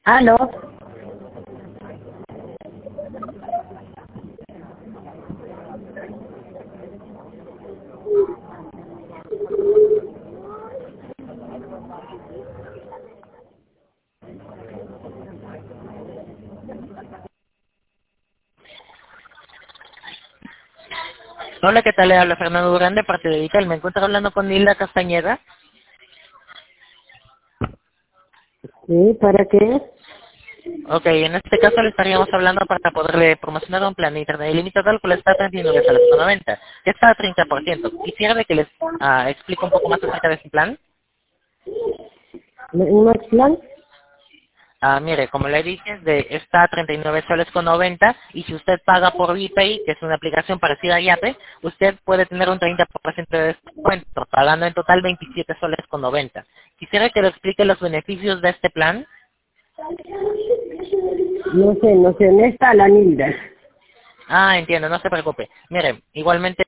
Aló. Hola, ¿qué tal? Le habla Fernando Durán de parte de Vital. Me encuentro hablando con Nilda Castañeda. Sí, ¿para qué? Ok, en este caso le estaríamos hablando para poderle promocionar un plan de internet ilimitado al cual está a 39,90, que está a 30%. Quisiera de que les explique un poco más acerca de ese plan. ¿Un más plan? Mire, como le dije, está a 39 soles con 90 y si usted paga por VPay, que es una aplicación parecida a Yape, usted puede tener un 30% de descuento, pagando en total 27 soles con 90. Quisiera que le explique los beneficios de este plan. No sé, no está la Nilda. Entiendo, no se preocupe. Mire, igualmente